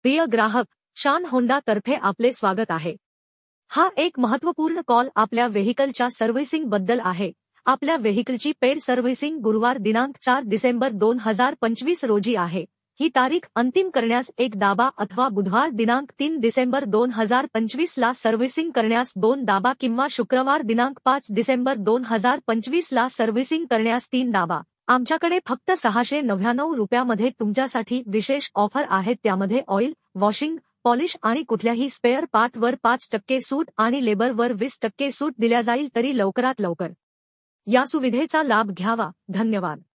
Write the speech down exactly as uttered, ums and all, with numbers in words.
प्रिय ग्राहक, शान होंडा तर्फे आपले स्वागत आहे। हा एक महत्त्वपूर्ण कॉल आपल्या व्हेइकलच्या सर्व्हिसिंग बद्दल आहे। आपल्या व्हेइकलची पेड सर्व्हिसिंग गुरुवार दिनांक चार डिसेंबर दोन हजार पंचवीस रोजी आहे। ही तारीख अंतिम करण्यास एक दाबा अथवा बुधवार दिनांक तीन डिसेंबर दोन हजार पंचवीस ला सर्व्हिसिंग करण्यास दोन दाबा किंवा शुक्रवार दिनांक पाच डिसेंबर दोन हजार पंचवीस ला सर्व्हिसिंग करण्यास तीन दाबा। आमच्याकडे फक्त सहाशे नव्याण्णव रुपयामध्ये तुमच्यासाठी विशेष ऑफर आहेत। त्यामध्ये ऑइल, वॉशिंग, पॉलिश आणि कुठल्याही स्पेअर पार्टवर पाच टक्के सूट आणि लेबरवर वीस टक्के सूट दिल्या जाईल। तरी लवकरात लवकर या सुविधेचा लाभ घ्यावा। धन्यवाद।